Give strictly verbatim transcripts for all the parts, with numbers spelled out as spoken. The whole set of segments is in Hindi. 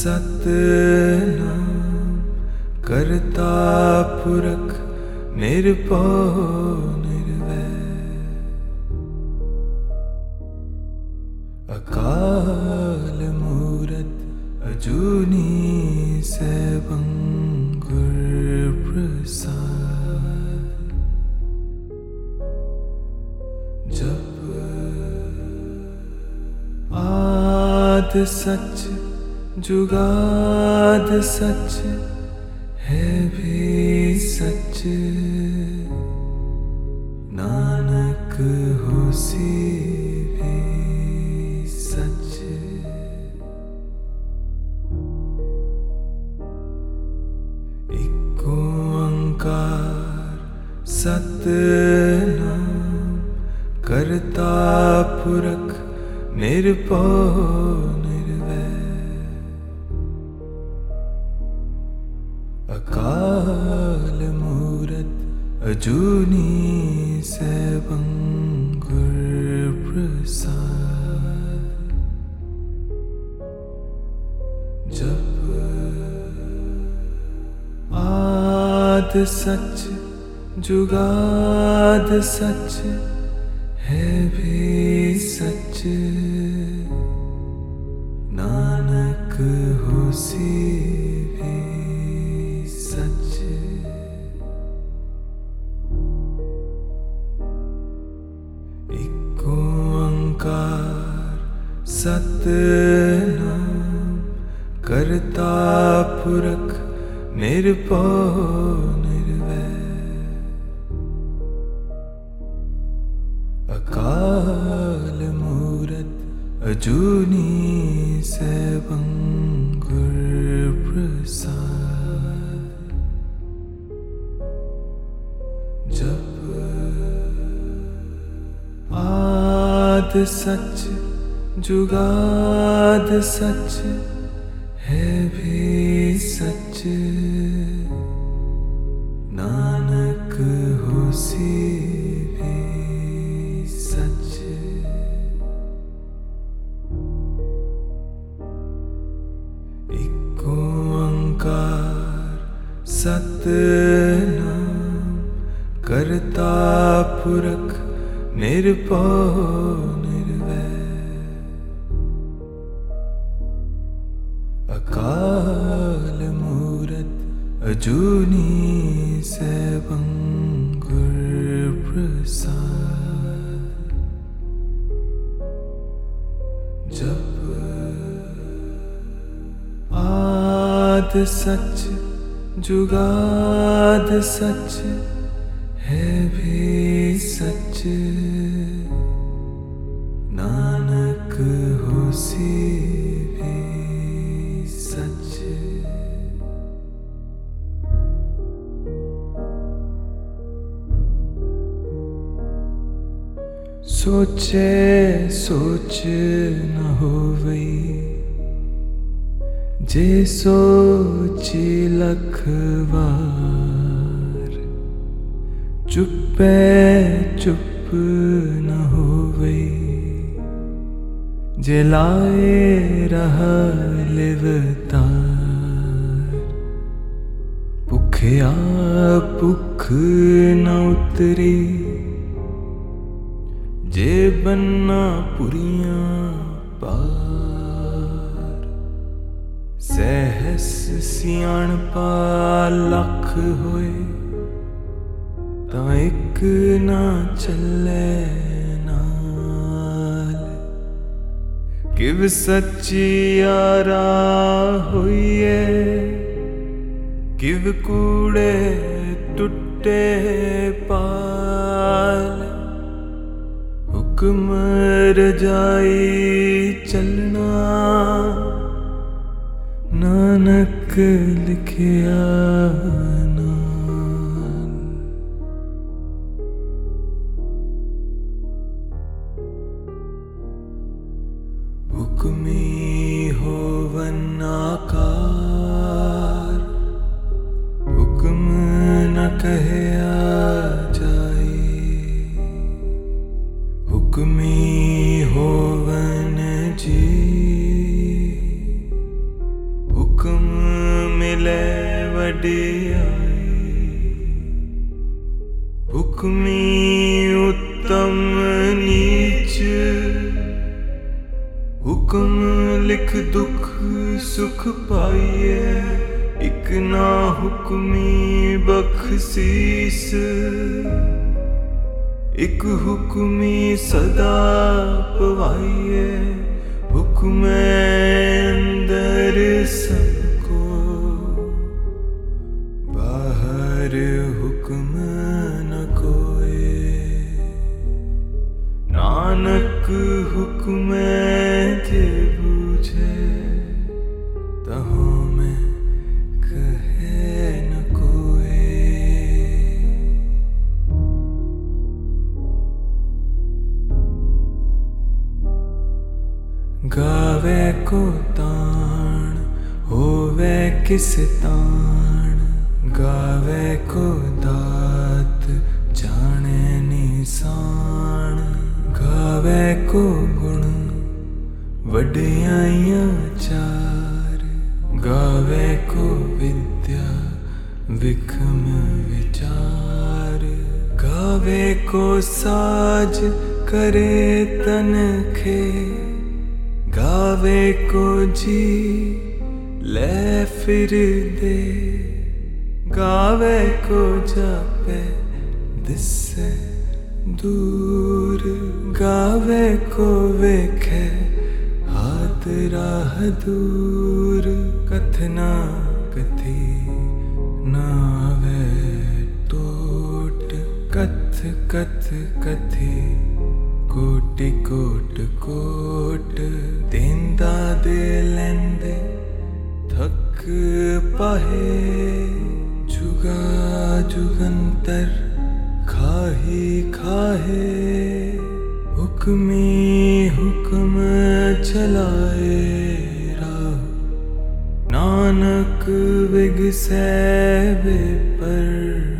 सतनाम करता पुरख निर्भव निर्वैर। अकाल मूरत अजूनी सैभं गुर प्रसाद। जप आद सच जुगाद सच है भी सच। नानक होसी भी सच। एक ओंकार सतनाम करता पुरख निर्भव निर्वैर। अकाल मूरत अजूनी सैभं गुर प्रसाद। जप आद सच जुगाद सच है भी सच। नानक होसी भी सच। एक ओंकार सतनाम करता पुरख निर्भव निर्वैर। अकाल मूरत अजूनी सैभं गुर प्रसाद। जप आद सच जुगाद सच है भी सच। नानक होसी भी सच। एक ओंकार सतनाम करता पुरख निर्भव निर्वैर। अकाल मूरत अजूनी सैभं गुर प्रसाद। जप आद सच जुगाद सच है भी सच। नानक होसी भी सच। सोचे सोच न होवई जे सोची लख बार। चुप्पे चुप न होवई जे लाए रहा लिवतार। भुखया भुख न उतरी जे बन्ना पुरियां पार। सहस सियाणपा लख होए तां एक ना चले नाल। किव सच्चियारा होइए किव कूड़े टुटे पाल। हुक्म रजाई चलना नानक लिखिया नाल। हुक्मी होवन आकार हुक्म न कहया जाए। हुक्मी होवन जी मिले वडियाई। हुक्मी उत्तम नीच, हुक्म लिख दुख सुख पाइए। एक ना हुक्मी बख्शीस, एक हुक्मी सदा पवाइए। हुक्म अंदर सबको, बाहर हुक्म न कोई। नानक हुक्म जे बूझे, तहों में कहे न कोई। गावे को ताण होवे किस ताण, गावे को दात जाने निशान। गावे को गुण वडियाइयां चार, गावे को विद्या विक्रम विचार। गावे को साज करे तन खे, गावे को जी ले फिर दे। गावे को जापे दिसे दूर, गावे को वेखे हाथ राह दूर। कथना कथी ना आवे टोट, कथ कथ कथी कोटि कोट कोट। देंदा दे लेंदे थक पाहे, जुगा जुगंतर खाही खाहे। हुक्मी हुक्म चलाए राह, नानक विगसे बेपरवाह।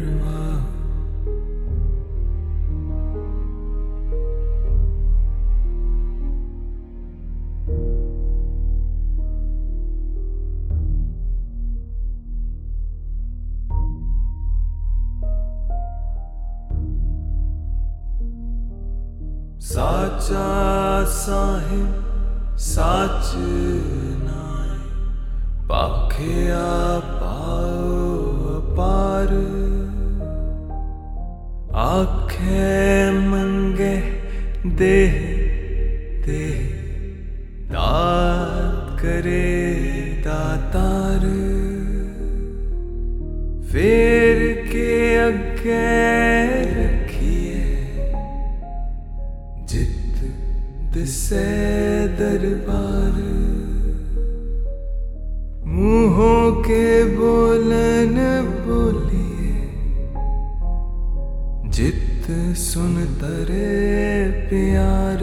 साचा साहिब साच नाय, पाखिया पाओ पार। आखे मंगे देह देह, दात करे दातार। फेर के अगे रखिए, जित दिसे दरबार। मुंहों के बोलन बोलिए, जित सुन तरे प्यार।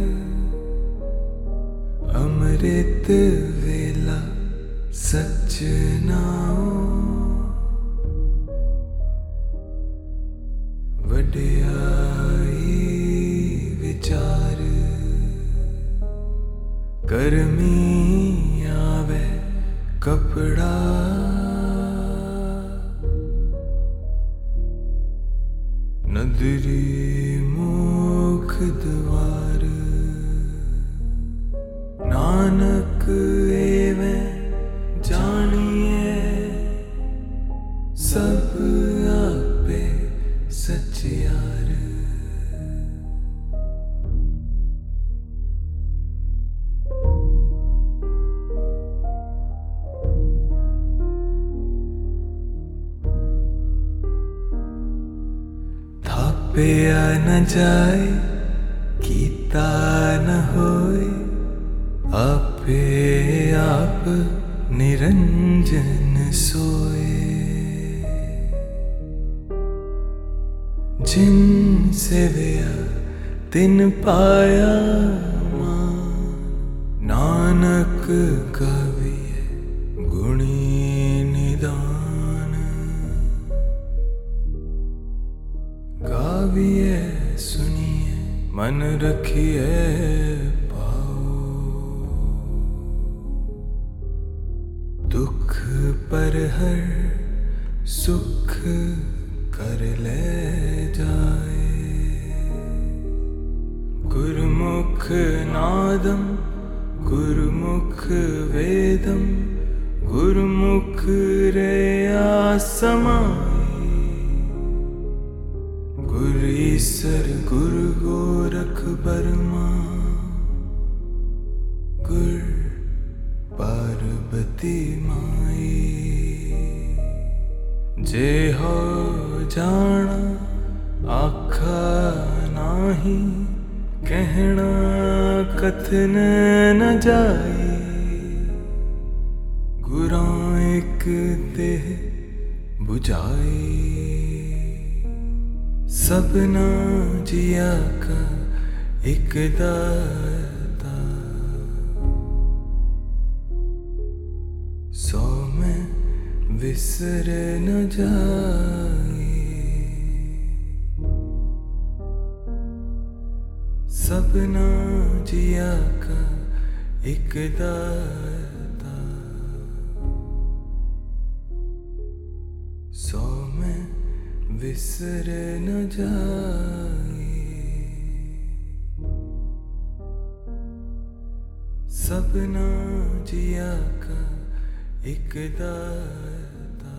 अमृत वेला सच नाओ, वडियाई विचार। गर्मी आवे कपड़ा, नदरी मुख द्वार। नानक एवें जानिए, सब आपे सचियार। थापिया न जाए, कीता न होए। आपे आप निरंजन सोए। जिन सेवया तिन पाया मान, नानक गाविए गुणी निदान। गाविए सुनिए मन रखिए पाओ। दुख पर हर सुख कर ले जाए। गुरुमुख नादम गुरुमुख वेदम गुरुमुख रेया समाए। गुरु ईसर गुरु गोरख बर्मा गुर पार्वती माई। जे हो जाना आखा नाही कहना कथन न जाए। गुरां एक देह बुझाए सबना जिया का एक दाता। सौ में विसर न जाए। सबना जिया का एक दाता। सौ में विसर न जाए। सबना जिया का एक दाता।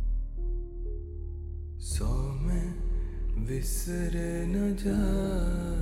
सौ में विसर न जाए।